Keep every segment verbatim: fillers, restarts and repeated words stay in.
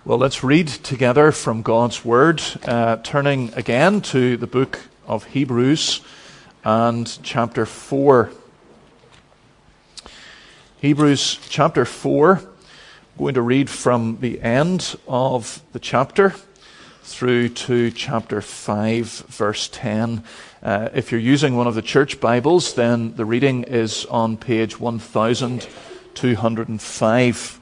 Well, let's read together from God's Word, uh, turning again to the book of Hebrews and chapter four. Hebrews chapter four, I'm going to read from the end of the chapter through to chapter five, verse ten. Uh, if you're using one of the church Bibles, then the reading is on page one thousand two hundred five.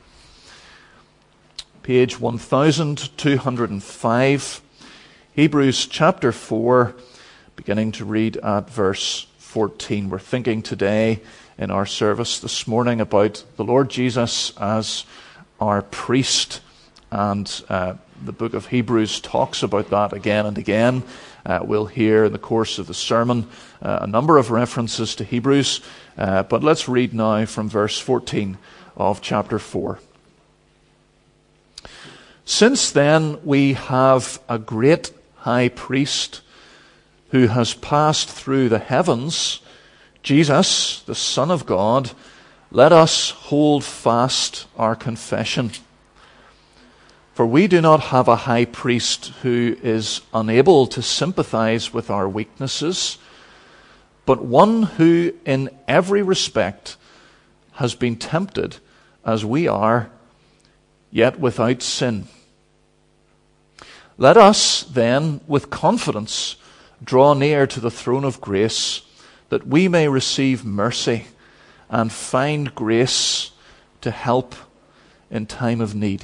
Page one thousand two hundred five, Hebrews chapter four, beginning to read at verse fourteen. We're thinking today in our service this morning about the Lord Jesus as our priest, and uh, the book of Hebrews talks about that again and again. Uh, we'll hear in the course of the sermon uh, a number of references to Hebrews, uh, but let's read now from verse fourteen of chapter four. Since then we have a great high priest who has passed through the heavens, Jesus, the Son of God, let us hold fast our confession. For we do not have a high priest who is unable to sympathize with our weaknesses, but one who in every respect has been tempted as we are, yet without sin. Let us then, with confidence, draw near to the throne of grace, that we may receive mercy and find grace to help in time of need.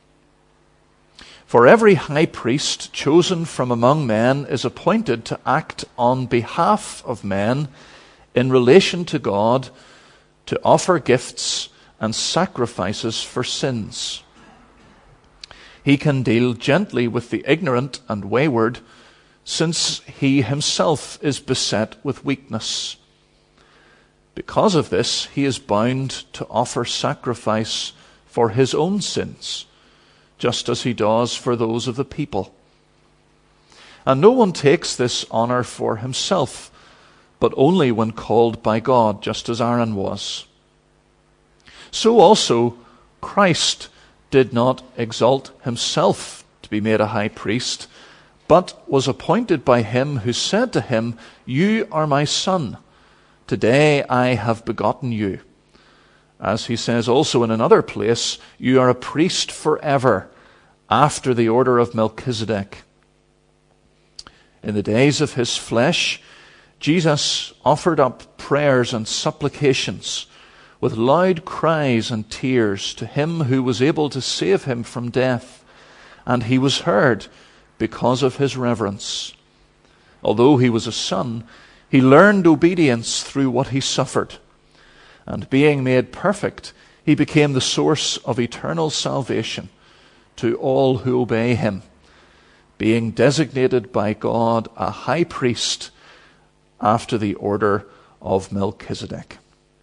For every high priest chosen from among men is appointed to act on behalf of men in relation to God, to offer gifts and sacrifices for sins. He can deal gently with the ignorant and wayward, since he himself is beset with weakness. Because of this, he is bound to offer sacrifice for his own sins, just as he does for those of the people. And no one takes this honor for himself, but only when called by God, just as Aaron was. So also Christ did not exalt himself to be made a high priest, but was appointed by him who said to him, "You are my son. Today I have begotten you." As he says also in another place, "You are a priest forever, after the order of Melchizedek." In the days of his flesh, Jesus offered up prayers and supplications with loud cries and tears to him who was able to save him from death, and he was heard because of his reverence. Although he was a son, he learned obedience through what he suffered, and being made perfect, he became the source of eternal salvation to all who obey him, being designated by God a high priest after the order of Melchizedek.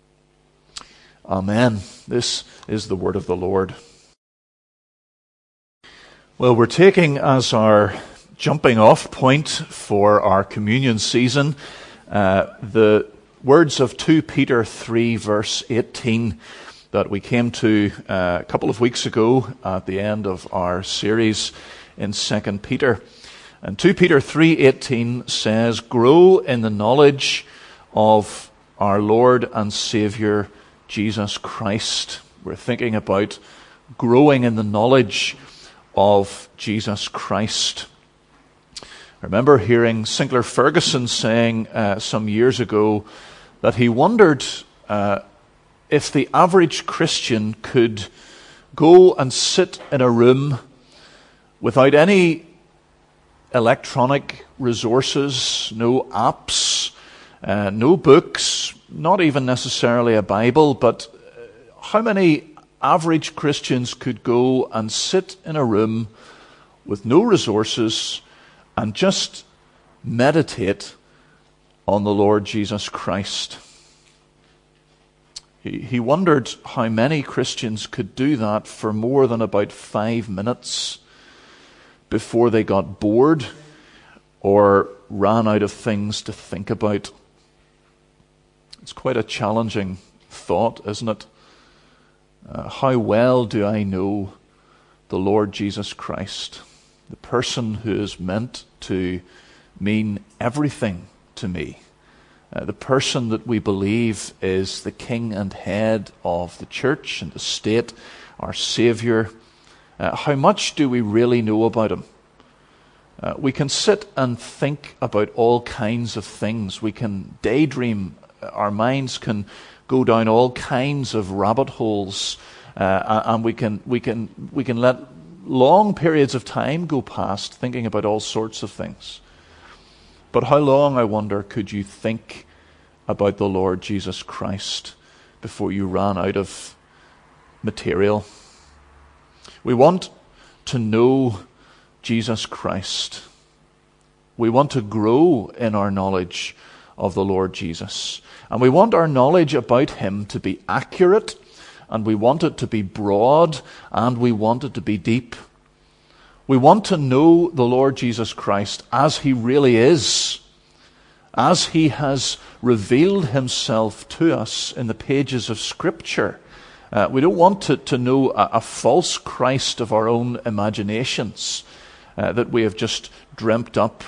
Amen. This is the word of the Lord. Well, we're taking as our jumping off point for our communion season uh, the words of Second Peter three, verse eighteen, that we came to uh, a couple of weeks ago at the end of our series in Second Peter. And Second Peter three eighteen says, "Grow in the knowledge of our Lord and Saviour, Jesus Christ." We're thinking about growing in the knowledge of Jesus Christ. I remember hearing Sinclair Ferguson saying uh, some years ago that he wondered uh, if the average Christian could go and sit in a room without any electronic resources, no apps, uh, no books, not even necessarily a Bible, but how many average Christians could go and sit in a room with no resources and just meditate on the Lord Jesus Christ? He, he wondered how many Christians could do that for more than about five minutes before they got bored or ran out of things to think about. It's quite a challenging thought, isn't it? Uh, how well do I know the Lord Jesus Christ, the person who is meant to mean everything to me, uh, the person that we believe is the king and head of the church and the state, our Savior. Uh, how much do we really know about him? Uh, we can sit and think about all kinds of things. We can daydream. Our minds can go down all kinds of rabbit holes, uh, and we can we can we can let long periods of time go past thinking about all sorts of things. But how long, I wonder, could you think about the Lord Jesus Christ before you ran out of material? We want to know Jesus Christ. We want to grow in our knowledge of the Lord Jesus. And we want our knowledge about him to be accurate, and we want it to be broad, and we want it to be deep. We want to know the Lord Jesus Christ as he really is, as he has revealed himself to us in the pages of Scripture. Uh, we don't want to, to know a, a false Christ of our own imaginations uh, that we have just dreamt up.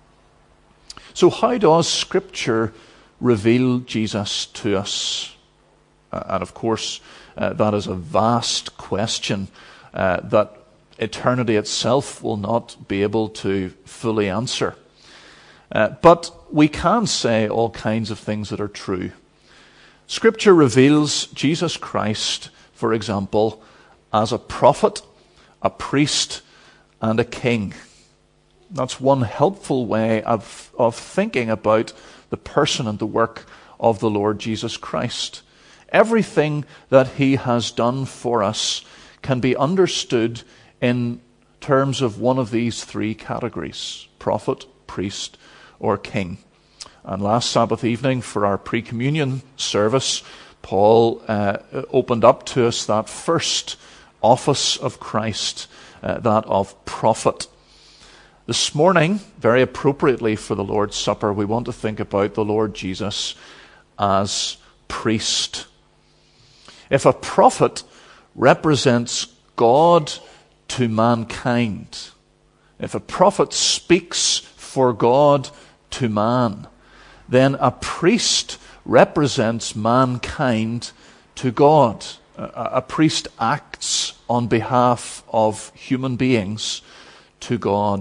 So how does Scripture reveal Jesus to us? Uh, and of course, uh, that is a vast question uh, that eternity itself will not be able to fully answer. Uh, but we can say all kinds of things that are true. Scripture reveals Jesus Christ, for example, as a prophet, a priest, and a king. That's one helpful way of, of thinking about the person and the work of the Lord Jesus Christ. Everything that he has done for us can be understood in terms of one of these three categories: prophet, priest, or king. And last Sabbath evening for our pre-communion service, Paul uh, opened up to us that first office of Christ, uh, that of prophet. This morning, very appropriately for the Lord's Supper, we want to think about the Lord Jesus as priest. If a prophet represents God to mankind, if a prophet speaks for God to man, then a priest represents mankind to God. A, a priest acts on behalf of human beings to God.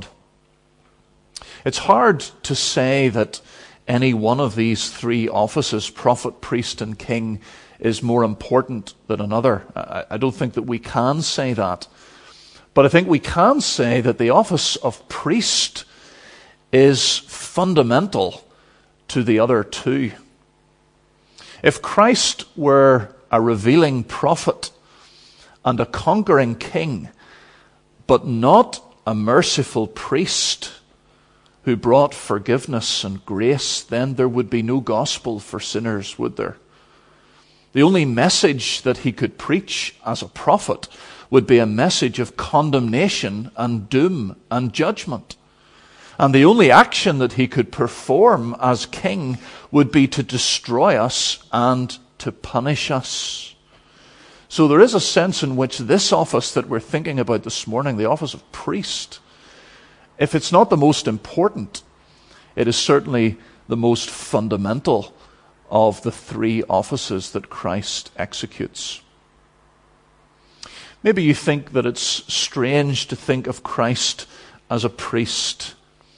It's hard to say that any one of these three offices, prophet, priest, and king, is more important than another. I, I don't think that we can say that. But I think we can say that the office of priest is fundamental to the other two. If Christ were a revealing prophet and a conquering king, but not a merciful priest who brought forgiveness and grace, then there would be no gospel for sinners, would there? The only message that he could preach as a prophet would be a message of condemnation and doom and judgment. And the only action that he could perform as king would be to destroy us and to punish us. So there is a sense in which this office that we're thinking about this morning, the office of priest, if it's not the most important, it is certainly the most fundamental of the three offices that Christ executes. Maybe you think that it's strange to think of Christ as a priest.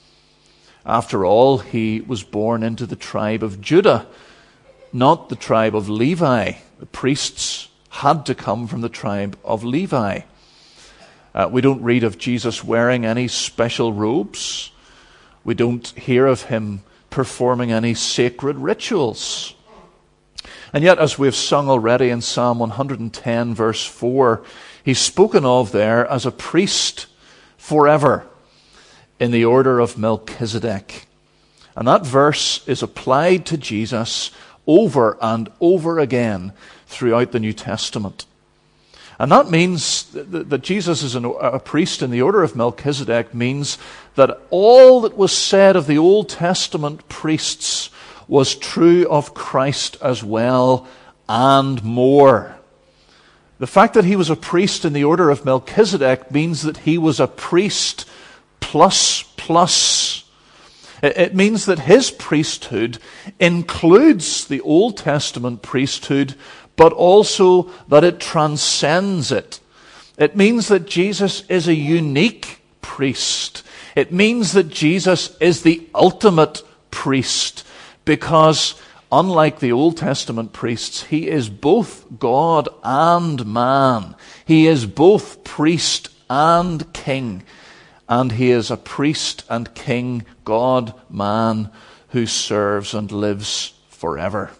After all, he was born into the tribe of Judah, not the tribe of Levi. The priests had to come from the tribe of Levi. Uh, we don't read of Jesus wearing any special robes. We don't hear of him performing any sacred rituals. And yet, as we've sung already in Psalm one hundred ten, verse four, he's spoken of there as a priest forever in the order of Melchizedek. And that verse is applied to Jesus over and over again throughout the New Testament. And that means that, that Jesus is an, a priest in the order of Melchizedek means that all that was said of the Old Testament priests was true of Christ as well, and more. The fact that he was a priest in the order of Melchizedek means that he was a priest plus plus. It means that his priesthood includes the Old Testament priesthood, but also that it transcends it. It means that Jesus is a unique priest. It means that Jesus is the ultimate priest, because unlike the Old Testament priests, he is both God and man. He is both priest and king. And he is a priest and king, God, man, who serves and lives forever.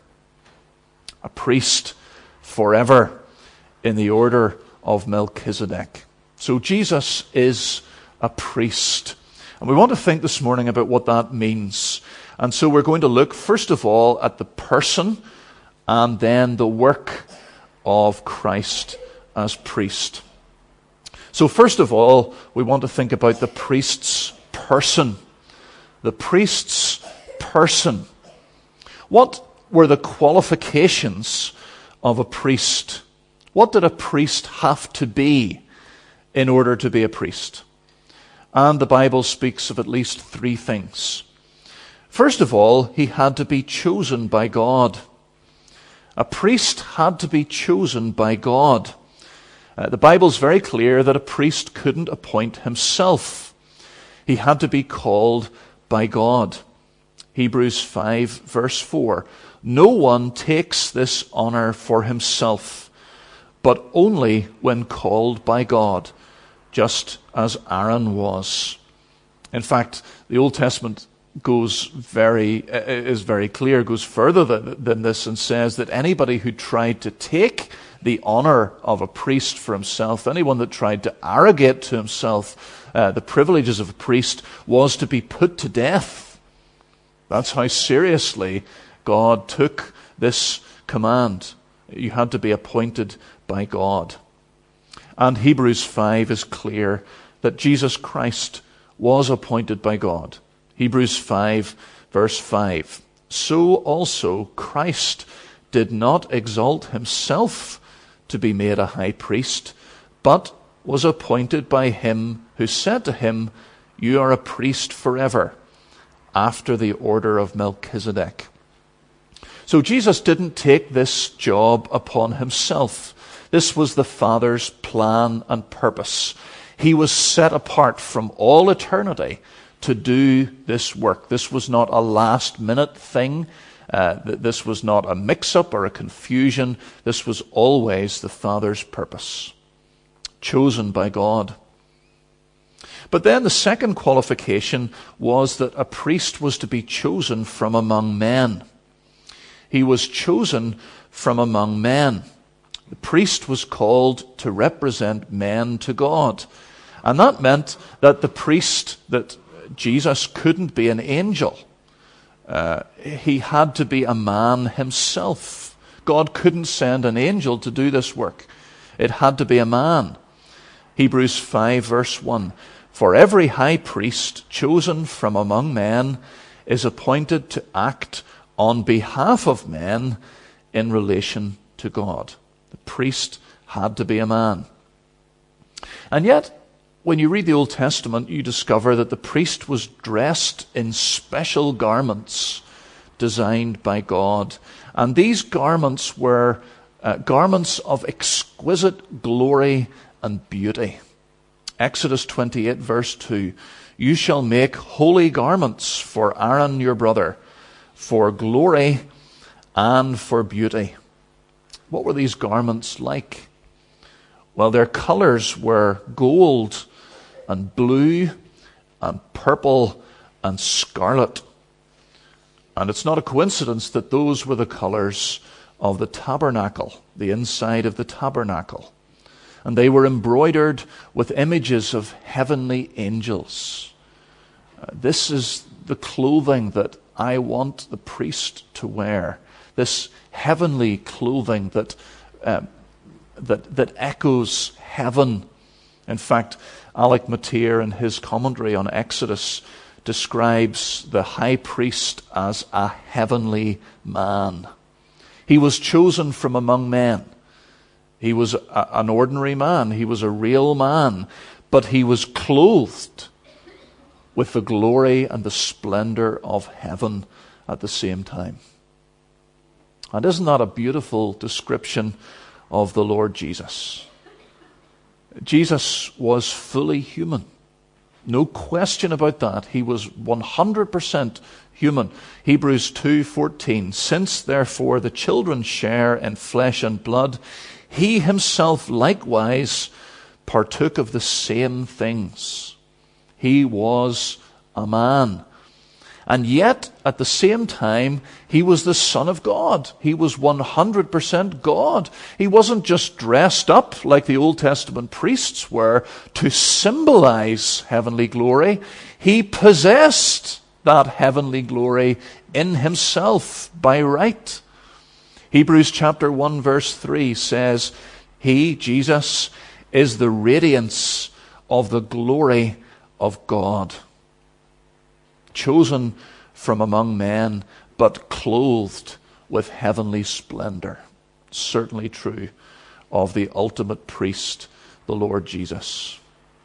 A priest forever in the order of Melchizedek. So Jesus is a priest. And we want to think this morning about what that means. And so we're going to look, first of all, at the person and then the work of Christ as priest. So first of all, we want to think about the priest's person. The priest's person. What were the qualifications of a priest? What did a priest have to be in order to be a priest? And the Bible speaks of at least three things. First of all, he had to be chosen by God. A priest had to be chosen by God. Uh, the Bible's very clear that a priest couldn't appoint himself. He had to be called by God. Hebrews five verse four. No one takes this honor for himself, but only when called by God, just as Aaron was. In fact, the Old Testament goes very is very clear, goes further than, than this, and says that anybody who tried to take the honor of a priest for himself, anyone that tried to arrogate to himself uh, the privileges of a priest, was to be put to death. That's how seriously God took this command. You had to be appointed by God. And Hebrews five is clear that Jesus Christ was appointed by God. Hebrews five verse five. So also Christ did not exalt himself to be made a high priest, but was appointed by him who said to him, "You are a priest forever, after the order of Melchizedek." So Jesus didn't take this job upon himself. This was the Father's plan and purpose. He was set apart from all eternity to do this work. This was not a last-minute thing. Uh, this was not a mix-up or a confusion. This was always the Father's purpose, chosen by God. But then the second qualification was that a priest was to be chosen from among men. He was chosen from among men. The priest was called to represent men to God. And that meant that the priest, that Jesus couldn't be an angel. Uh, he had to be a man himself. God couldn't send an angel to do this work. It had to be a man. Hebrews five verse one. For every high priest chosen from among men is appointed to act on behalf of men in relation to God. The priest had to be a man. And yet, when you read the Old Testament, you discover that the priest was dressed in special garments designed by God. And these garments were uh, garments of exquisite glory and beauty. Exodus twenty-eight verse two. You shall make holy garments for Aaron your brother, for glory and for beauty. What were these garments like? Well, their colors were gold and blue and purple and scarlet. And it's not a coincidence that those were the colors of the tabernacle, the inside of the tabernacle. And they were embroidered with images of heavenly angels. Uh, this is the clothing that I want the priest to wear. This heavenly clothing that uh, that that echoes heaven. In fact, Alec Motyer, in his commentary on Exodus, describes the high priest as a heavenly man. He was chosen from among men. He was a, an ordinary man. He was a real man. But he was clothed with the glory and the splendor of heaven at the same time. And isn't that a beautiful description of the Lord Jesus? Jesus was fully human. No question about that. He was one hundred percent human. Hebrews two fourteen. Since therefore the children share in flesh and blood, he himself likewise partook of the same things. He was a man. And yet, at the same time, he was the Son of God. He was one hundred percent God. He wasn't just dressed up like the Old Testament priests were to symbolize heavenly glory. He possessed that heavenly glory in himself by right. Hebrews chapter one verse three says, he, Jesus, is the radiance of the glory of God. Chosen from among men, but clothed with heavenly splendor. Certainly true of the ultimate priest, the Lord Jesus.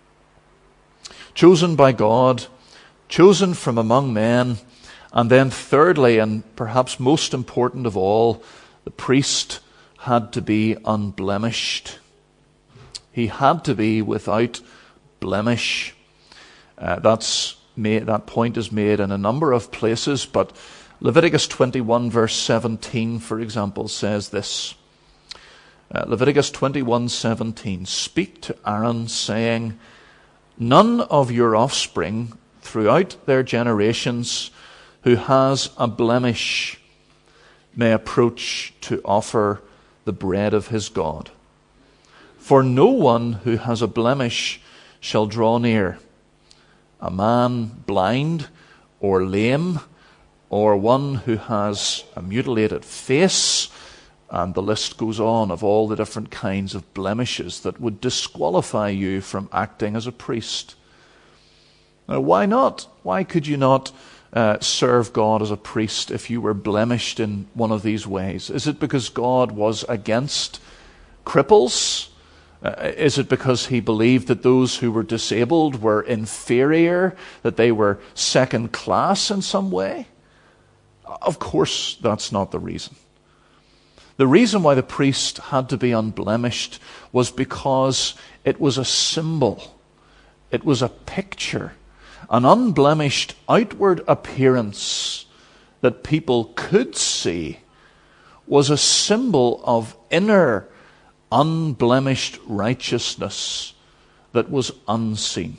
Chosen by God, chosen from among men, and then thirdly, and perhaps most important of all, the priest had to be unblemished. He had to be without blemish. Uh, that's Made, that point is made in a number of places, but Leviticus twenty-one verse seventeen, for example, says this. Uh, Leviticus twenty-one seventeen, speak to Aaron, saying, none of your offspring throughout their generations who has a blemish may approach to offer the bread of his God. For no one who has a blemish shall draw near, a man blind or lame, or one who has a mutilated face, and the list goes on of all the different kinds of blemishes that would disqualify you from acting as a priest. Now, why not? Why could you not uh, serve God as a priest if you were blemished in one of these ways? Is it because God was against cripples? Uh, is it because he believed that those who were disabled were inferior, that they were second class in some way? Of course, that's not the reason. The reason why the priest had to be unblemished was because it was a symbol. It was a picture. An unblemished outward appearance that people could see was a symbol of inner unblemished righteousness that was unseen.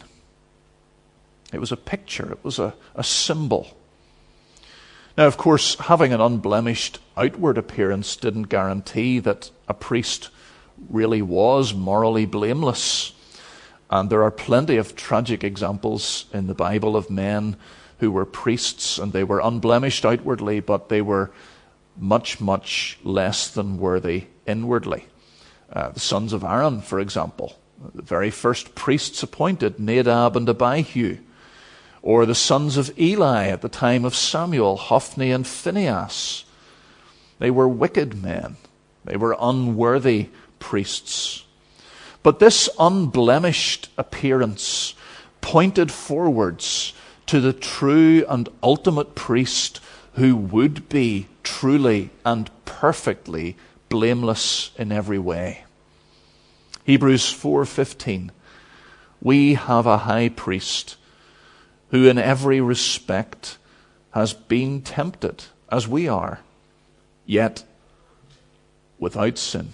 It was a picture. It was a, a symbol. Now, of course, having an unblemished outward appearance didn't guarantee that a priest really was morally blameless. And there are plenty of tragic examples in the Bible of men who were priests and they were unblemished outwardly, but they were much, much less than worthy inwardly. Uh, the sons of Aaron, for example, the very first priests appointed, Nadab and Abihu, or the sons of Eli at the time of Samuel, Hophni and Phinehas. They were wicked men. They were unworthy priests. But this unblemished appearance pointed forwards to the true and ultimate priest who would be truly and perfectly blameless in every way. Hebrews four fifteen. We have a high priest who in every respect has been tempted as we are, yet without sin.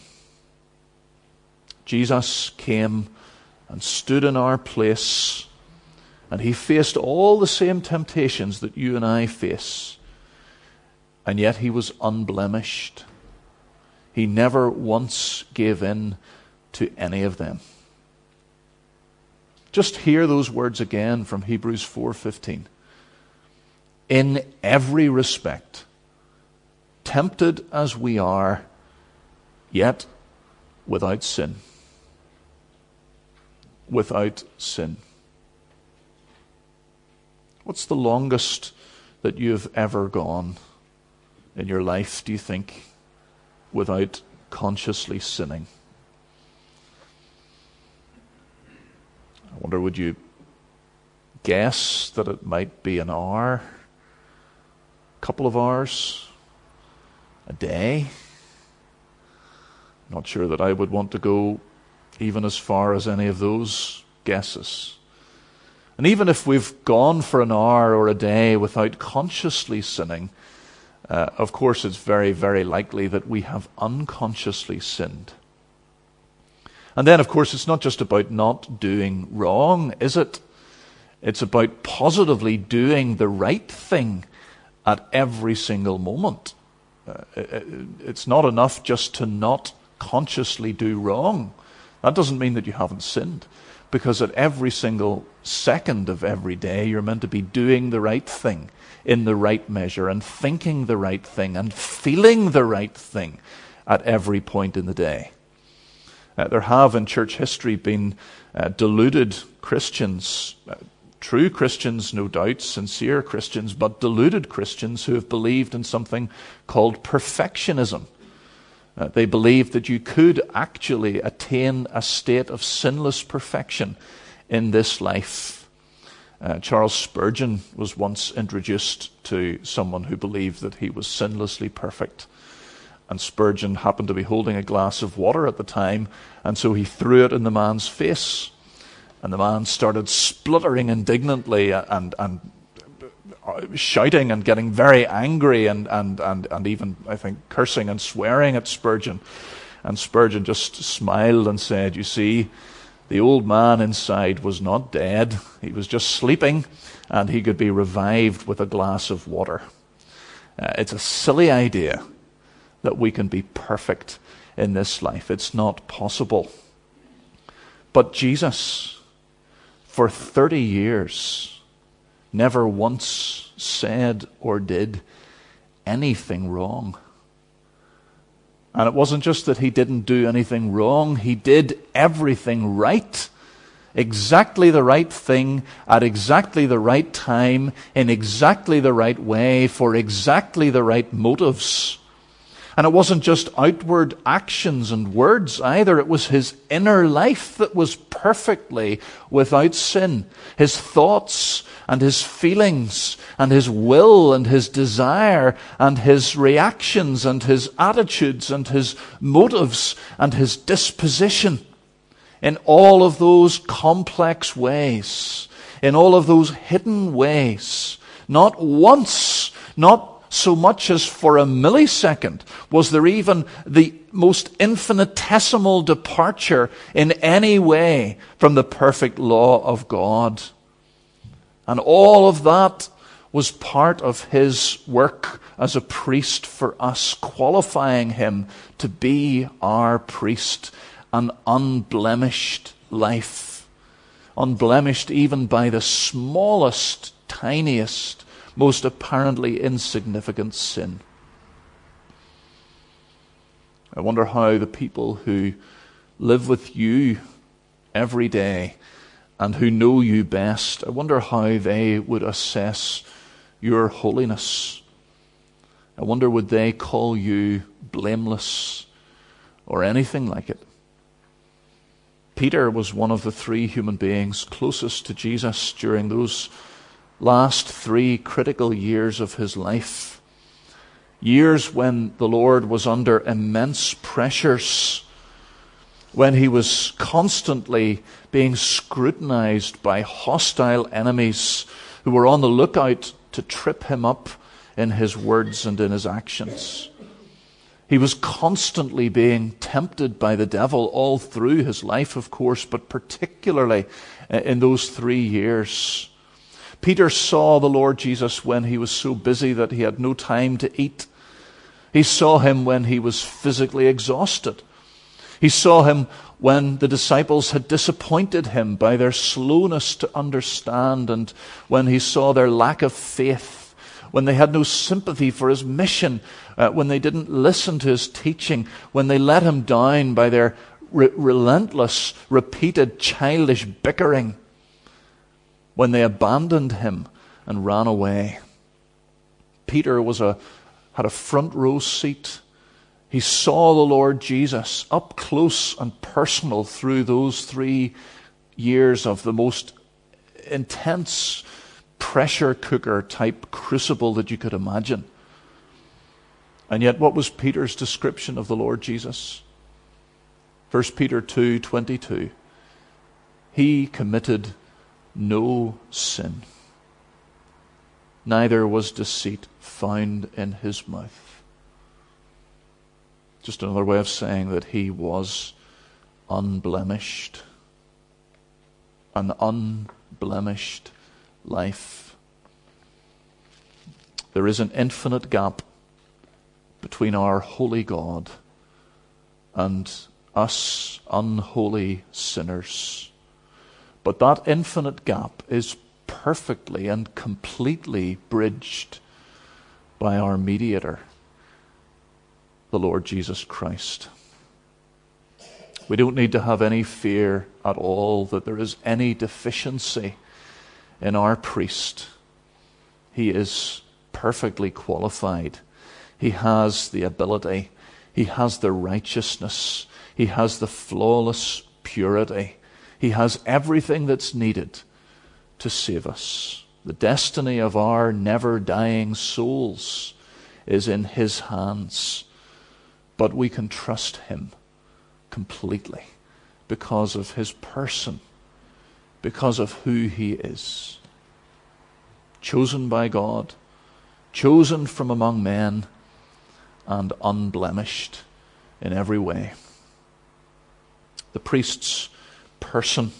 Jesus came and stood in our place, and he faced all the same temptations that you and I face, and yet he was unblemished. He never once gave in to any of them. Just hear those words again from Hebrews four fifteen. In every respect, tempted as we are, yet without sin. Without sin. What's the longest that you've ever gone in your life, do you think, without consciously sinning? wonder, would you guess that it might be an hour, a couple of hours, a day? Not sure that I would want to go even as far as any of those guesses. And even if we've gone for an hour or a day without consciously sinning, uh, of course it's very, very likely that we have unconsciously sinned. And then, of course, it's not just about not doing wrong, is it? It's about positively doing the right thing at every single moment. Uh, it's not enough just to not consciously do wrong. That doesn't mean that you haven't sinned, because at every single second of every day, you're meant to be doing the right thing in the right measure and thinking the right thing and feeling the right thing at every point in the day. Uh, there have in church history been uh, deluded Christians, uh, true Christians, no doubt, sincere Christians, but deluded Christians who have believed in something called perfectionism. Uh, they believed that you could actually attain a state of sinless perfection in this life. Uh, Charles Spurgeon was once introduced to someone who believed that he was sinlessly perfect. And Spurgeon happened to be holding a glass of water at the time, and so he threw it in the man's face. And the man started spluttering indignantly and, and shouting and getting very angry and, and, and, and even, I think, cursing and swearing at Spurgeon. And Spurgeon just smiled and said, "You see, the old man inside was not dead. He was just sleeping, and he could be revived with a glass of water." Uh, it's a silly idea that we can be perfect in this life. It's not possible. But Jesus, for thirty years, never once said or did anything wrong. And it wasn't just that he didn't do anything wrong, he did everything right. Exactly the right thing, at exactly the right time, in exactly the right way, for exactly the right motives. And it wasn't just outward actions and words either. It was his inner life that was perfectly without sin. His thoughts and his feelings and his will and his desire and his reactions and his attitudes and his motives and his disposition. In all of those complex ways, in all of those hidden ways, not once, not so much as for a millisecond was there even the most infinitesimal departure in any way from the perfect law of God. And all of that was part of his work as a priest for us, qualifying him to be our priest, an unblemished life, unblemished even by the smallest, tiniest, most apparently insignificant sin. I wonder how the people who live with you every day and who know you best, I wonder how they would assess your holiness. I wonder, would they call you blameless or anything like it? Peter was one of the three human beings closest to Jesus during those last three critical years of his life. Years when the Lord was under immense pressures, when he was constantly being scrutinized by hostile enemies who were on the lookout to trip him up in his words and in his actions. He was constantly being tempted by the devil all through his life, of course, but particularly in those three years. Peter saw the Lord Jesus when he was so busy that he had no time to eat. He saw him when he was physically exhausted. He saw him when the disciples had disappointed him by their slowness to understand, and when he saw their lack of faith, when they had no sympathy for his mission, uh, when they didn't listen to his teaching, when they let him down by their re- relentless, repeated childish bickering, when they abandoned him and ran away. Peter was a had a front row seat. He saw the Lord Jesus up close and personal through those three years of the most intense pressure cooker type crucible that you could imagine. And yet, what was Peter's description of the Lord Jesus? First Peter two twenty-two. He committed no sin, neither was deceit found in his mouth. Just another way of saying that he was unblemished. An unblemished life. There is an infinite gap between our holy God and us unholy sinners. But that infinite gap is perfectly and completely bridged by our mediator, the Lord Jesus Christ. We don't need to have any fear at all that there is any deficiency in our priest. He is perfectly qualified. He has the ability. He has the righteousness. He has the flawless purity. He has everything that's needed to save us. The destiny of our never-dying souls is in his hands. But we can trust him completely because of his person, because of who he is. Chosen by God, chosen from among men, and unblemished in every way. The priest's person.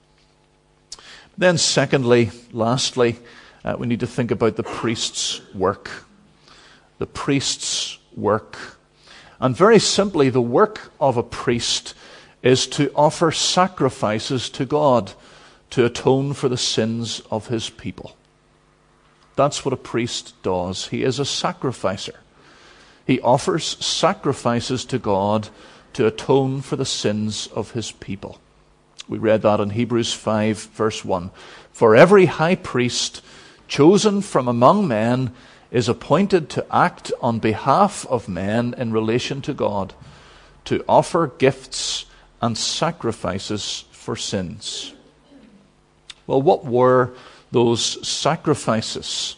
Then secondly, lastly, uh, we need to think about the priest's work. The priest's work. And very simply, the work of a priest is to offer sacrifices to God to atone for the sins of his people. That's what a priest does. He is a sacrificer. He offers sacrifices to God to atone for the sins of his people. We read that in Hebrews five, verse one. For every high priest chosen from among men is appointed to act on behalf of men in relation to God, to offer gifts and sacrifices for sins. Well, what were those sacrifices?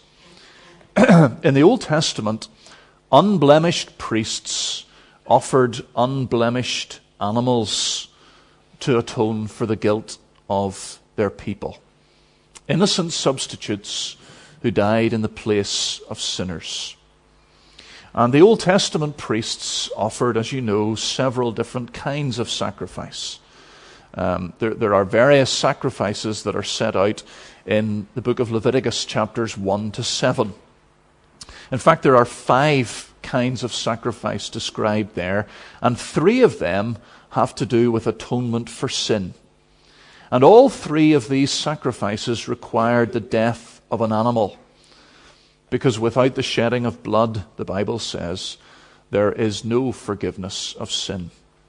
In the Old Testament, unblemished priests offered unblemished animals to atone for the guilt of their people. Innocent substitutes who died in the place of sinners. And the Old Testament priests offered, as you know, several different kinds of sacrifice. Um, there, there are various sacrifices that are set out in the book of Leviticus, chapters one to seven. In fact, there are five kinds of sacrifice described there, and three of them have to do with atonement for sin. And all three of these sacrifices required the death of an animal, because without the shedding of blood, the Bible says, there is no forgiveness of sin.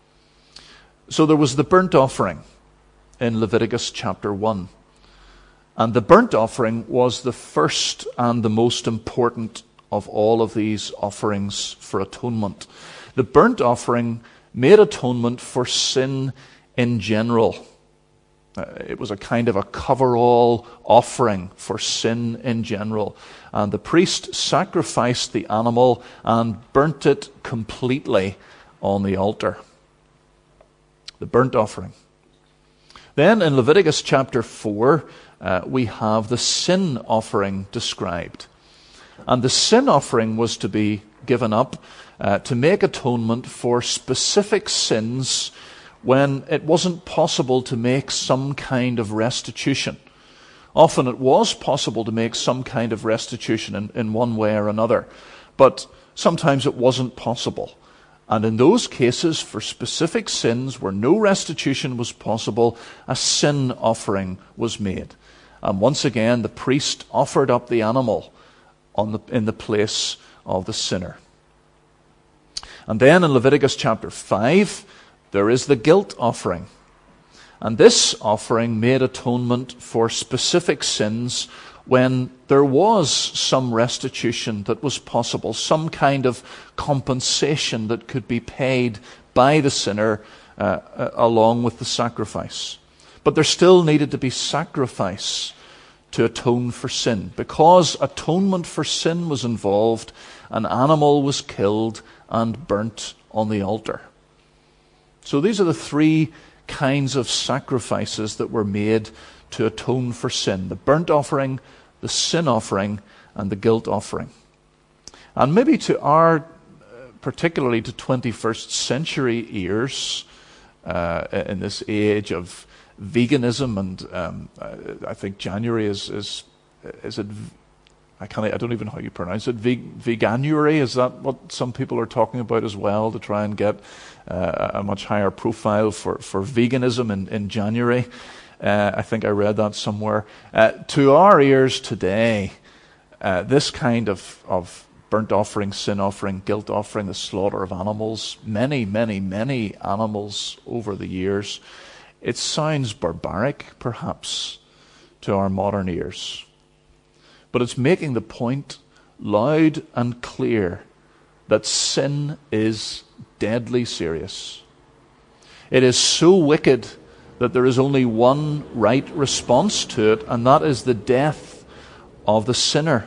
So there was the burnt offering in Leviticus chapter one. And the burnt offering was the first and the most important of all of these offerings for atonement. The burnt offering made atonement for sin in general. Uh, it was a kind of a cover-all offering for sin in general. And the priest sacrificed the animal and burnt it completely on the altar. The burnt offering. Then in Leviticus chapter four, uh, we have the sin offering described. And the sin offering was to be given up uh, to make atonement for specific sins when it wasn't possible to make some kind of restitution. Often it was possible to make some kind of restitution in, in one way or another, but sometimes it wasn't possible. And in those cases, for specific sins where no restitution was possible, a sin offering was made. And once again, the priest offered up the animal on the, in the place of the sinner. And then in Leviticus chapter five, there is the guilt offering. And this offering made atonement for specific sins when there was some restitution that was possible, some kind of compensation that could be paid by the sinner uh, uh, along with the sacrifice. But there still needed to be sacrifice to atone for sin. Because atonement for sin was involved, an animal was killed and burnt on the altar. So these are the three kinds of sacrifices that were made to atone for sin: the burnt offering, the sin offering, and the guilt offering. And maybe to our, particularly to twenty-first century ears, uh, in this age of veganism, and um, I think January is is is it I can't I don't even know how you pronounce it. Veganuary, is that what some people are talking about as well, to try and get uh, a much higher profile for for veganism in in January? Uh, I think I read that somewhere. Uh, to our ears today, uh, this kind of of burnt offering, sin offering, guilt offering, the slaughter of animals, many, many, many animals over the years, it sounds barbaric, perhaps, to our modern ears. But it's making the point loud and clear that sin is deadly serious. It is so wicked that there is only one right response to it, and that is the death of the sinner.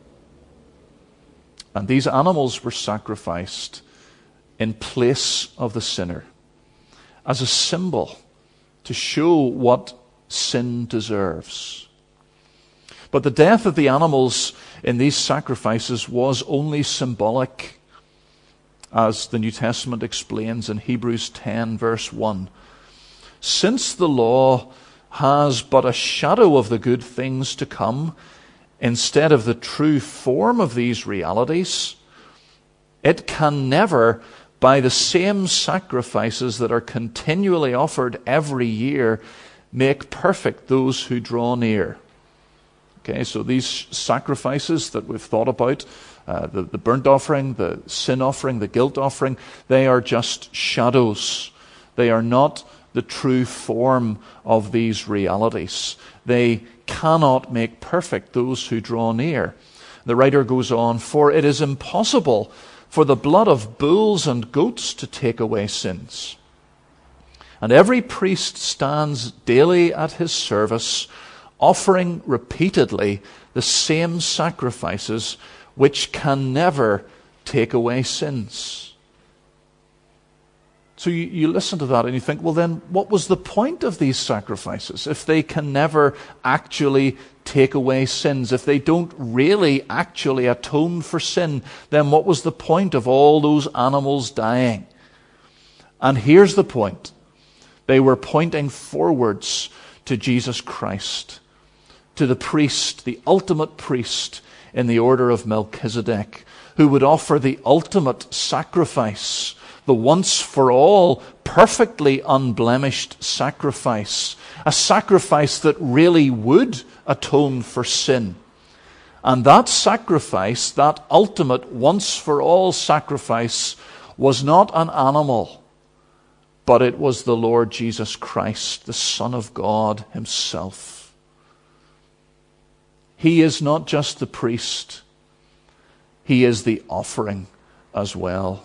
And these animals were sacrificed in place of the sinner as a symbol to show what sin deserves. But the death of the animals in these sacrifices was only symbolic, as the New Testament explains in Hebrews ten, verse one. Since the law has but a shadow of the good things to come, instead of the true form of these realities, it can never, by the same sacrifices that are continually offered every year, make perfect those who draw near. Okay, so these sacrifices that we've thought about, uh, the, the burnt offering, the sin offering, the guilt offering, they are just shadows. They are not the true form of these realities. They cannot make perfect those who draw near. The writer goes on, for it is impossible for the blood of bulls and goats to take away sins. And every priest stands daily at his service, offering repeatedly the same sacrifices which can never take away sins. So you, you listen to that and you think, well then, what was the point of these sacrifices if they can never actually take away sins? If they don't really actually atone for sin, then what was the point of all those animals dying? And here's the point. They were pointing forwards to Jesus Christ, to the priest, the ultimate priest in the order of Melchizedek, who would offer the ultimate sacrifice, the once-for-all, perfectly unblemished sacrifice, a sacrifice that really would atone for sin. And that sacrifice, that ultimate once-for-all sacrifice, was not an animal, but it was the Lord Jesus Christ, the Son of God himself. He is not just the priest, he is the offering as well.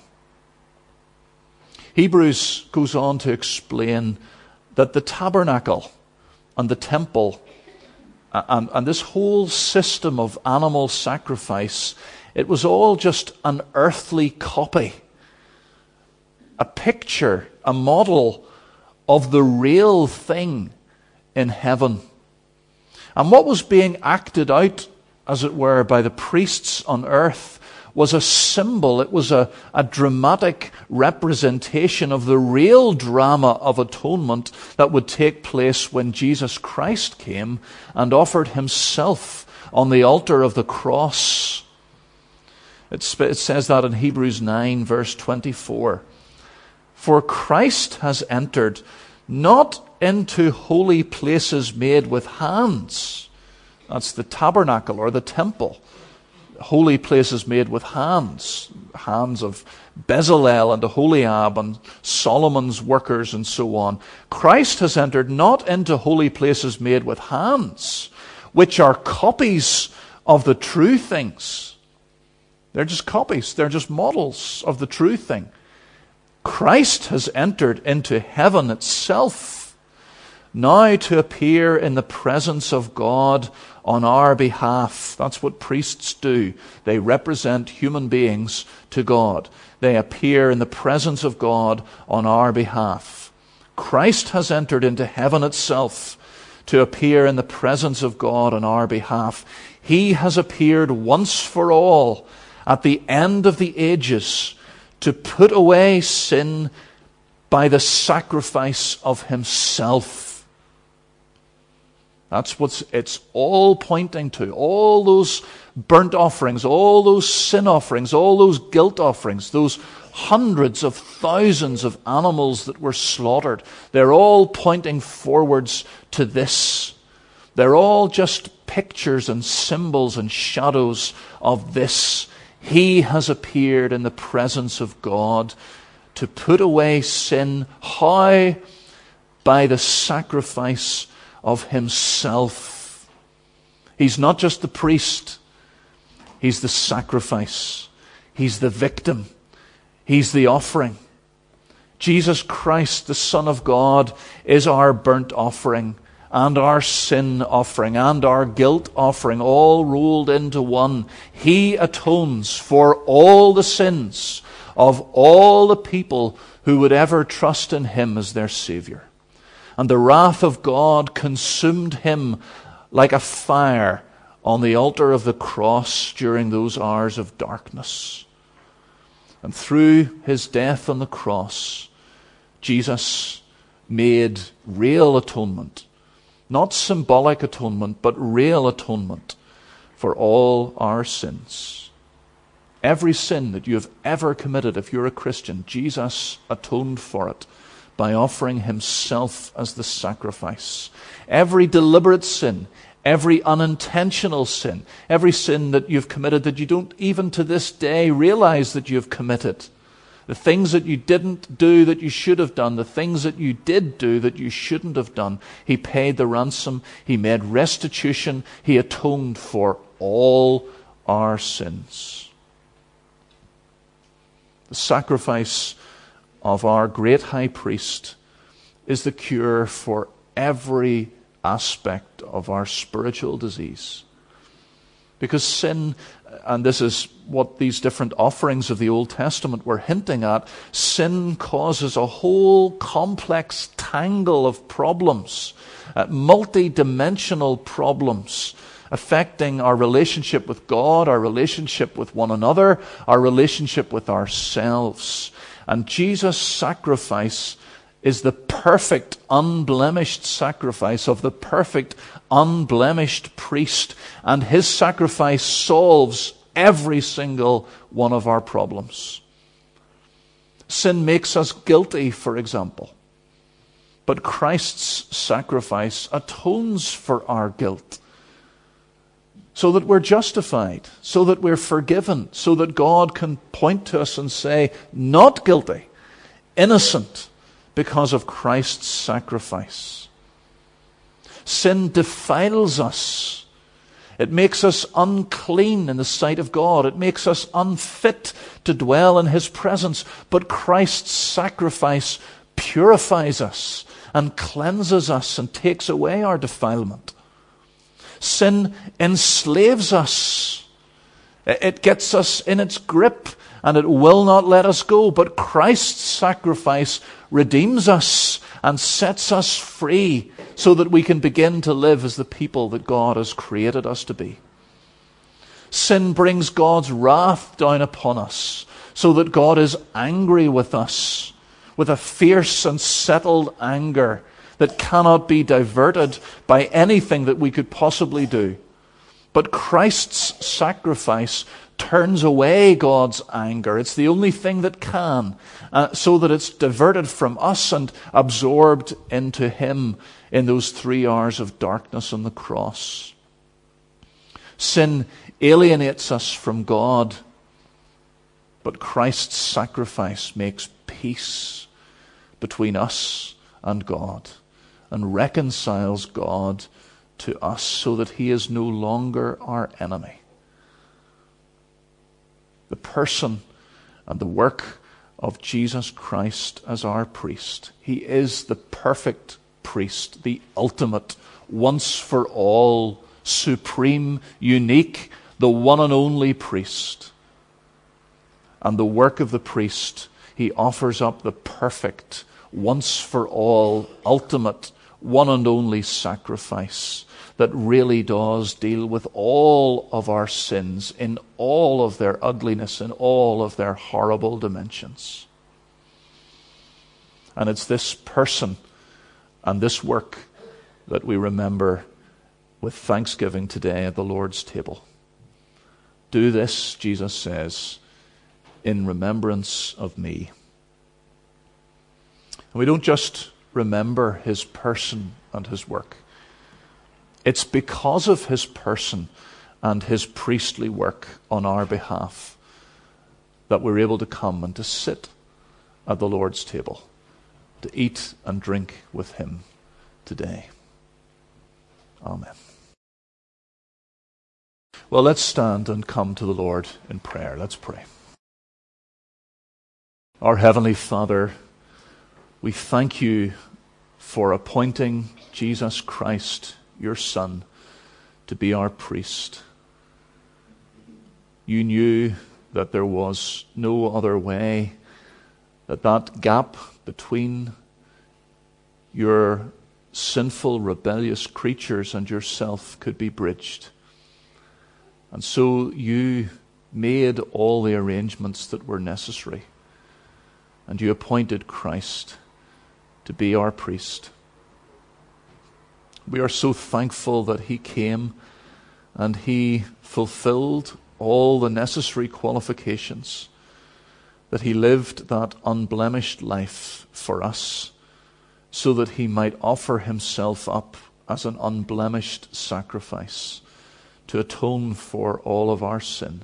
Hebrews goes on to explain that the tabernacle and the temple and, and this whole system of animal sacrifice, it was all just an earthly copy, a picture, a model of the real thing in heaven. And what was being acted out, as it were, by the priests on earth was a symbol, it was a, a dramatic representation of the real drama of atonement that would take place when Jesus Christ came and offered himself on the altar of the cross. It, it says that in Hebrews nine, verse twenty-four. For Christ has entered not into holy places made with hands. That's the tabernacle or the temple. Holy places made with hands, hands of Bezalel and Aholiab and Solomon's workers and so on. Christ has entered not into holy places made with hands, which are copies of the true things. They're just copies, they're just models of the true thing. Christ has entered into heaven itself, now to appear in the presence of God on our behalf. That's what priests do. They represent human beings to God. They appear in the presence of God on our behalf. Christ has entered into heaven itself to appear in the presence of God on our behalf. He has appeared once for all at the end of the ages to put away sin by the sacrifice of himself. That's what it's all pointing to. All those burnt offerings, all those sin offerings, all those guilt offerings, those hundreds of thousands of animals that were slaughtered, they're all pointing forwards to this. They're all just pictures and symbols and shadows of this. He has appeared in the presence of God to put away sin. How? By the sacrifice of himself. He's not just the priest. He's the sacrifice. He's the victim. He's the offering. Jesus Christ, the Son of God, is our burnt offering and our sin offering and our guilt offering, all rolled into one. He atones for all the sins of all the people who would ever trust in him as their Savior. And the wrath of God consumed him like a fire on the altar of the cross during those hours of darkness. And through his death on the cross, Jesus made real atonement. Not symbolic atonement, but real atonement for all our sins. Every sin that you have ever committed, if you're a Christian, Jesus atoned for it by offering himself as the sacrifice. Every deliberate sin, every unintentional sin, every sin that you've committed that you don't even to this day realize that you've committed, the things that you didn't do that you should have done, the things that you did do that you shouldn't have done, he paid the ransom, he made restitution, he atoned for all our sins. The sacrifice of our great high priest is the cure for every aspect of our spiritual disease. Because sin, and this is what these different offerings of the Old Testament were hinting at, sin causes a whole complex tangle of problems, uh, multi-dimensional problems, affecting our relationship with God, our relationship with one another, our relationship with ourselves. And Jesus' sacrifice is the perfect, unblemished sacrifice of the perfect, unblemished priest. And his sacrifice solves every single one of our problems. Sin makes us guilty, for example. But Christ's sacrifice atones for our guilt, so that we're justified, so that we're forgiven, so that God can point to us and say, not guilty, innocent, because of Christ's sacrifice. Sin defiles us. It makes us unclean in the sight of God. It makes us unfit to dwell in his presence. But Christ's sacrifice purifies us and cleanses us and takes away our defilement. Sin enslaves us. It gets us in its grip and it will not let us go. But Christ's sacrifice redeems us and sets us free so that we can begin to live as the people that God has created us to be. Sin brings God's wrath down upon us so that God is angry with us with a fierce and settled anger that cannot be diverted by anything that we could possibly do. But Christ's sacrifice turns away God's anger. It's the only thing that can, uh, so that it's diverted from us and absorbed into him in those three hours of darkness on the cross. Sin alienates us from God, but Christ's sacrifice makes peace between us and God and reconciles God to us so that he is no longer our enemy. The person and the work of Jesus Christ as our priest. He is the perfect priest, the ultimate, once for all, supreme, unique, the one and only priest. And the work of the priest, he offers up the perfect, once for all, ultimate, one and only sacrifice that really does deal with all of our sins in all of their ugliness, in all of their horrible dimensions. And it's this person and this work that we remember with thanksgiving today at the Lord's table. Do this, Jesus says, in remembrance of me. And we don't just remember his person and his work. It's because of his person and his priestly work on our behalf that we're able to come and to sit at the Lord's table, to eat and drink with him today. Amen. Well, let's stand and come to the Lord in prayer. Let's pray. Our Heavenly Father, we thank you for appointing Jesus Christ, your Son, to be our priest. You knew that there was no other way, that that gap between your sinful, rebellious creatures and yourself could be bridged. And so you made all the arrangements that were necessary, and you appointed Christ to be our priest. We are so thankful that he came and he fulfilled all the necessary qualifications, that he lived that unblemished life for us, so that he might offer himself up as an unblemished sacrifice to atone for all of our sin.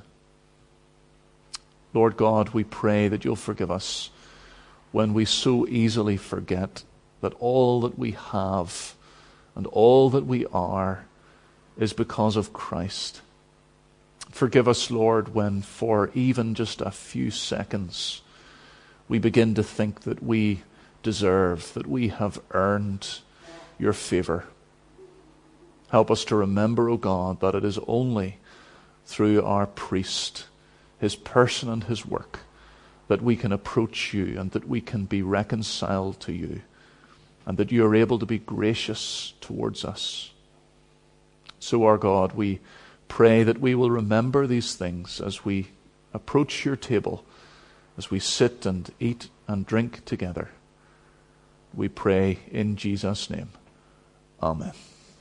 Lord God, we pray that you'll forgive us when we so easily forget that all that we have and all that we are is because of Christ. Forgive us, Lord, when for even just a few seconds we begin to think that we deserve, that we have earned your favor. Help us to remember, O God, that it is only through our priest, his person and his work, that we can approach you and that we can be reconciled to you, and that you are able to be gracious towards us. So, our God, we pray that we will remember these things as we approach your table, as we sit and eat and drink together. We pray in Jesus' name. Amen.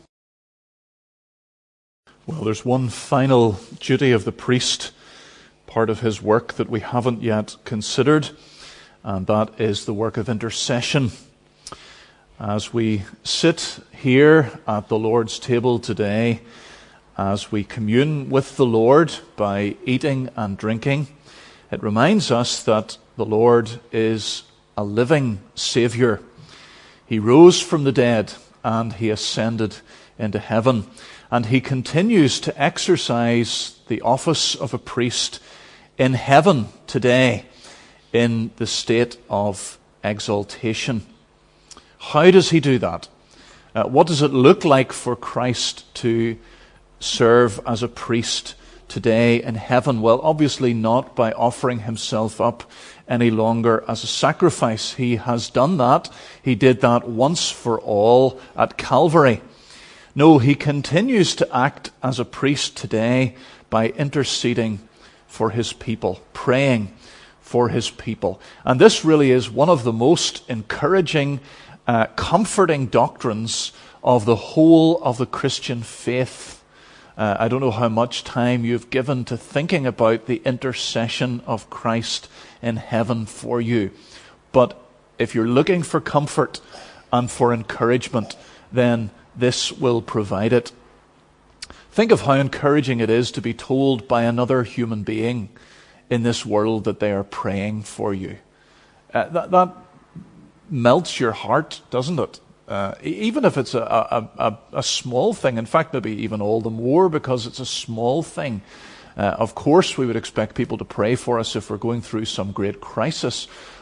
Well, there's one final duty of the priest, part of his work that we haven't yet considered, and that is the work of intercession. As we sit here at the Lord's table today, as we commune with the Lord by eating and drinking, it reminds us that the Lord is a living Savior. He rose from the dead and he ascended into heaven, and he continues to exercise the office of a priest in heaven today in the state of exaltation. How does he do that? Uh, what does it look like for Christ to serve as a priest today in heaven? Well, obviously not by offering himself up any longer as a sacrifice. He has done that. He did that once for all at Calvary. No, he continues to act as a priest today by interceding for his people, praying for his people. And this really is one of the most encouraging, uh, comforting doctrines of the whole of the Christian faith. Uh, I don't know how much time you've given to thinking about the intercession of Christ in heaven for you. But if you're looking for comfort and for encouragement, then this will provide it. Think of how encouraging it is to be told by another human being in this world that they are praying for you. Uh, that, that melts your heart, doesn't it? Uh, even if it's a, a, a, a small thing, in fact, maybe even all the more because it's a small thing. Uh, of course, we would expect people to pray for us if we're going through some great crisis.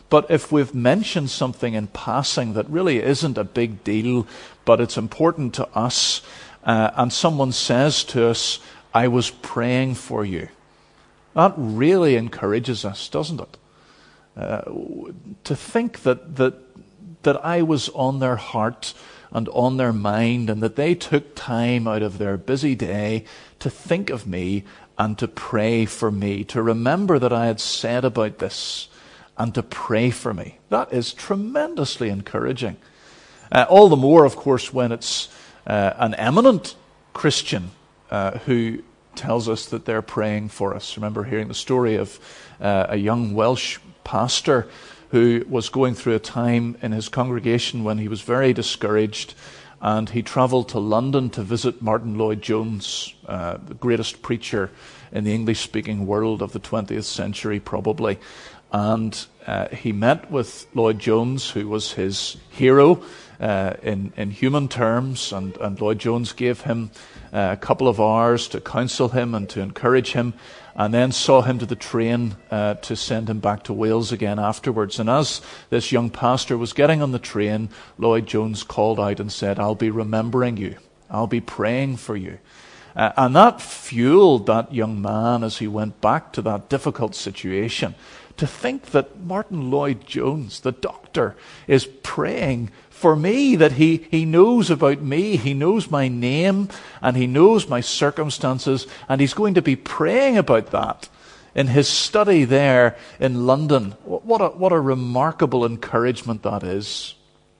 But if we've mentioned something in passing that really isn't a big deal, but it's important to us, uh, and someone says to us, I was praying for you, that really encourages us, doesn't it? Uh, to think that, that, that I was on their heart and on their mind, and that they took time out of their busy day to think of me and to pray for me, to remember that I had said about this, and to pray for me. That is tremendously encouraging. Uh, all the more, of course, when it's uh, an eminent Christian uh, who tells us that they're praying for us. Remember hearing the story of uh, a young Welsh pastor who was going through a time in his congregation when he was very discouraged, and he travelled to London to visit Martin Lloyd-Jones, uh, the greatest preacher in the English-speaking world of the twentieth century, probably. And uh, he met with Lloyd-Jones, who was his hero uh, in, in human terms, and, and Lloyd-Jones gave him uh, a couple of hours to counsel him and to encourage him, and then saw him to the train uh, to send him back to Wales again afterwards. And as this young pastor was getting on the train, Lloyd-Jones called out and said, I'll be remembering you. I'll be praying for you. Uh, and that fueled that young man as he went back to that difficult situation. To think that Martin Lloyd-Jones, the doctor, is praying for me, that he, he knows about me, he knows my name, and he knows my circumstances, and he's going to be praying about that in his study there in London. What a, what a remarkable encouragement that is.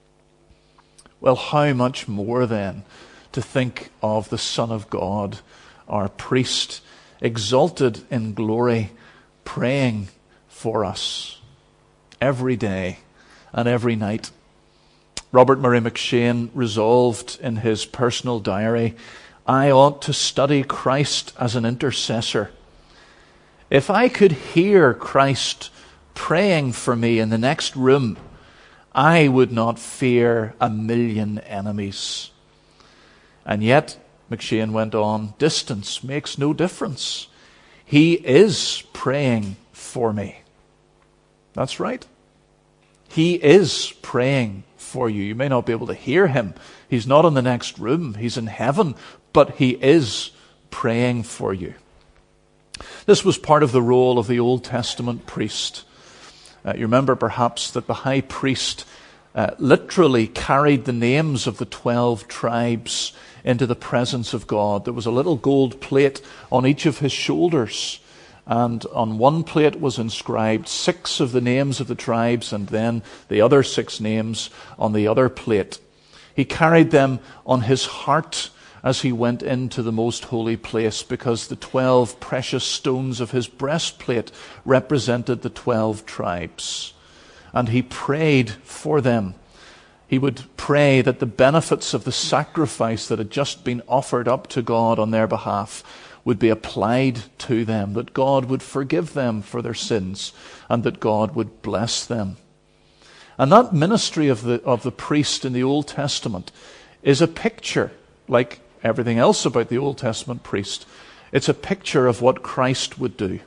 Well, how much more then to think of the Son of God, our priest, exalted in glory, praying for us every day and every night. Robert Murray McCheyne resolved in his personal diary, I ought to study Christ as an intercessor. If I could hear Christ praying for me in the next room, I would not fear a million enemies. And yet, McCheyne went on, distance makes no difference. He is praying for me. That's right. He is praying for you. You may not be able to hear him. He's not in the next room. He's in heaven. But he is praying for you. This was part of the role of the Old Testament priest. Uh, you remember perhaps that the high priest uh, literally carried the names of the twelve tribes into the presence of God. There was a little gold plate on each of his shoulders. And on one plate was inscribed six of the names of the tribes, and then the other six names on the other plate. He carried them on his heart as he went into the most holy place, because the twelve precious stones of his breastplate represented the twelve tribes. And he prayed for them. He would pray that the benefits of the sacrifice that had just been offered up to God on their behalf would be applied to them, that God would forgive them for their sins, and that God would bless them. And that ministry of the of the priest in the Old Testament is a picture, like everything else about the Old Testament priest, it's a picture of what Christ would do.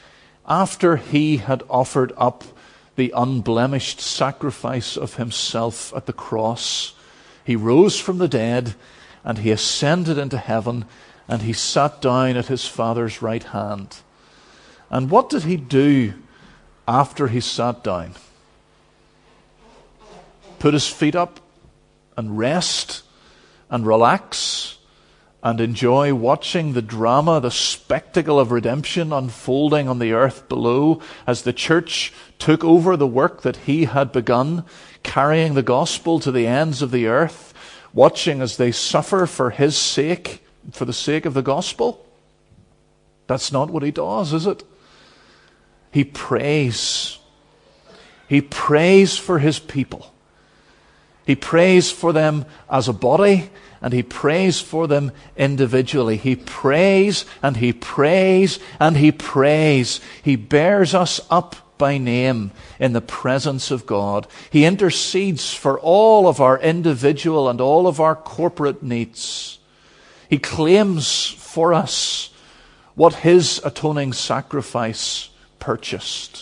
After he had offered up the unblemished sacrifice of himself at the cross, he rose from the dead, and he ascended into heaven, and he sat down at his Father's right hand. And what did he do after he sat down? Put his feet up and rest and relax and enjoy watching the drama, the spectacle of redemption unfolding on the earth below as the church took over the work that he had begun, carrying the gospel to the ends of the earth, watching as they suffer for his sake, for the sake of the gospel? That's not what he does, is it? He prays. He prays for his people. He prays for them as a body, and he prays for them individually. He prays and he prays and he prays. He bears us up by name in the presence of God. He intercedes for all of our individual and all of our corporate needs. He claims for us what his atoning sacrifice purchased.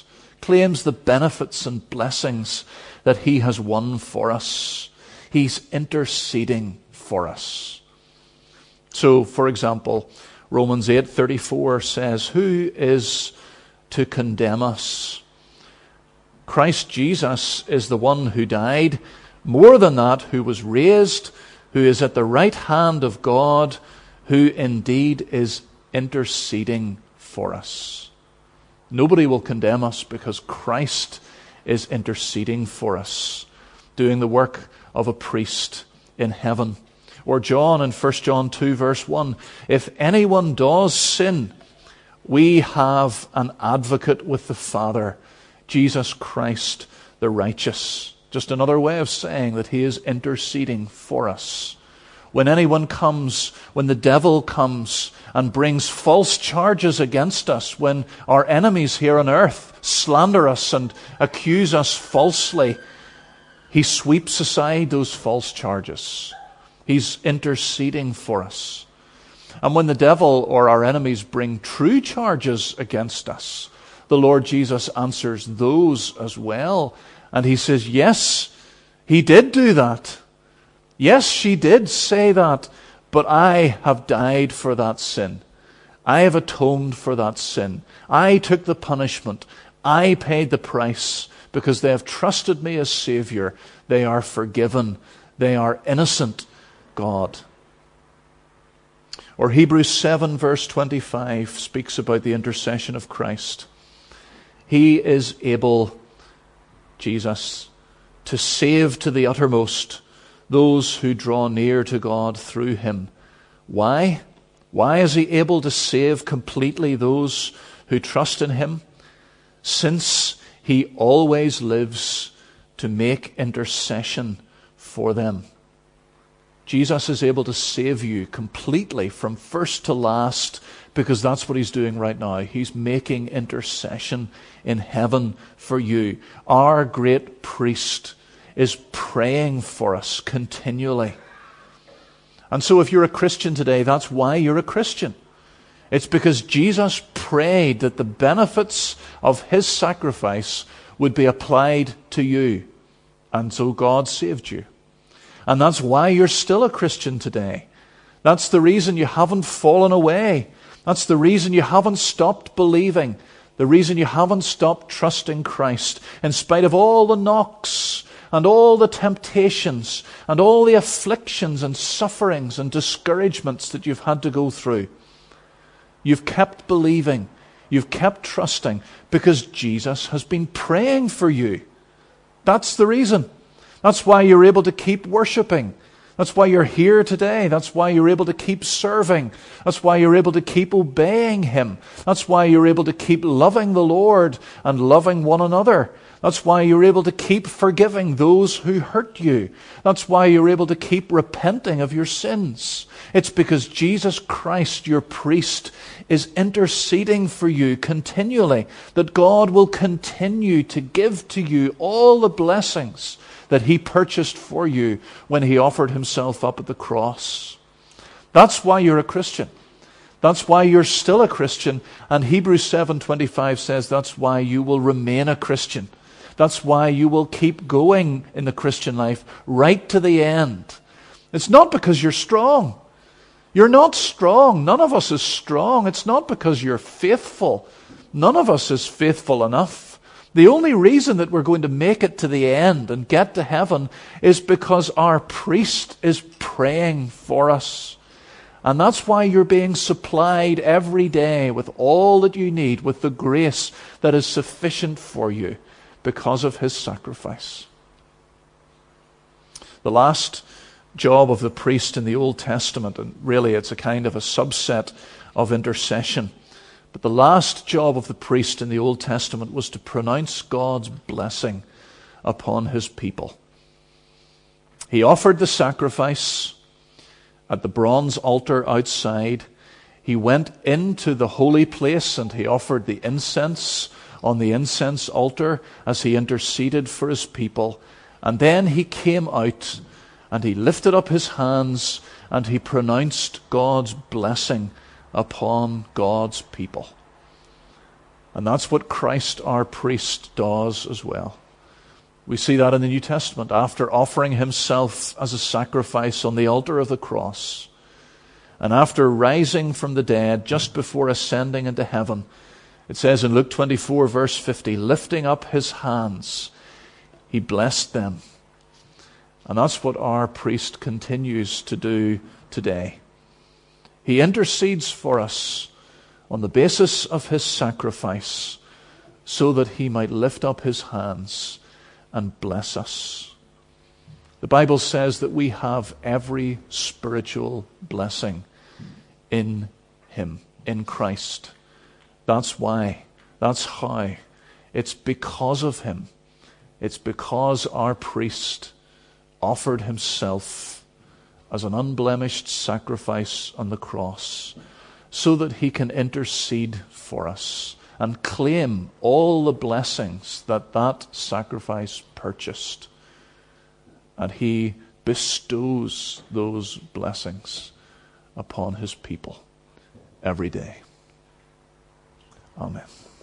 claims the benefits and blessings that he has won for us. He's interceding for us. So, for example, Romans eight thirty-four says, "Who is to condemn us? Christ Jesus is the one who died, more than that, who was raised, who is at the right hand of God, who indeed is interceding for us." Nobody will condemn us because Christ is interceding for us, doing the work of a priest in heaven. Or John in First John two verse one, "If anyone does sin, we have an advocate with the Father, Jesus Christ the righteous." Just another way of saying that he is interceding for us. When anyone comes, when the devil comes and brings false charges against us, when our enemies here on earth slander us and accuse us falsely, he sweeps aside those false charges. He's interceding for us. And when the devil or our enemies bring true charges against us, the Lord Jesus answers those as well. And he says, yes, he did do that. Yes, she did say that, but I have died for that sin. I have atoned for that sin. I took the punishment. I paid the price because they have trusted me as Savior. They are forgiven. They are innocent. God. Or Hebrews seven verse twenty-five speaks about the intercession of Christ. He is able, Jesus, to save to the uttermost those who draw near to God through him. Why? Why is he able to save completely those who trust in him? Since he always lives to make intercession for them. Jesus is able to save you completely from first to last because that's what he's doing right now. He's making intercession in heaven for you. Our great priest is praying for us continually. And so if you're a Christian today, that's why you're a Christian. It's because Jesus prayed that the benefits of his sacrifice would be applied to you. And so God saved you. And that's why you're still a Christian today. That's the reason you haven't fallen away. That's the reason you haven't stopped believing. The reason you haven't stopped trusting Christ. In spite of all the knocks and all the temptations and all the afflictions and sufferings and discouragements that you've had to go through. You've kept believing. You've kept trusting because Jesus has been praying for you. That's the reason. That's why you're able to keep worshiping. That's why you're here today. That's why you're able to keep serving. That's why you're able to keep obeying him. That's why you're able to keep loving the Lord and loving one another. That's why you're able to keep forgiving those who hurt you. That's why you're able to keep repenting of your sins. It's because Jesus Christ, your priest, is interceding for you continually, that God will continue to give to you all the blessings that he purchased for you when he offered himself up at the cross. That's why you're a Christian. That's why you're still a Christian. And Hebrews seven twenty-five says that's why you will remain a Christian. That's why you will keep going in the Christian life right to the end. It's not because you're strong. You're not strong. None of us is strong. It's not because you're faithful. None of us is faithful enough. The only reason that we're going to make it to the end and get to heaven is because our priest is praying for us. And that's why you're being supplied every day with all that you need, with the grace that is sufficient for you because of his sacrifice. The last job of the priest in the Old Testament, and really it's a kind of a subset of intercession, but the last job of the priest in the Old Testament was to pronounce God's blessing upon his people. He offered the sacrifice at the bronze altar outside. He went into the holy place and he offered the incense on the incense altar as he interceded for his people. And then he came out and he lifted up his hands and he pronounced God's blessing upon God's people. And that's what Christ our priest does as well. We see that in the New Testament. After offering himself as a sacrifice on the altar of the cross, and after rising from the dead just before ascending into heaven, it says in Luke twenty-four, verse fifty, lifting up his hands, he blessed them. And that's what our priest continues to do today. He intercedes for us on the basis of his sacrifice so that he might lift up his hands and bless us. The Bible says that we have every spiritual blessing in him, in Christ. That's why, that's how. It's because of him. It's because our priest offered himself as an unblemished sacrifice on the cross so that he can intercede for us and claim all the blessings that that sacrifice purchased. And he bestows those blessings upon his people every day. Amen.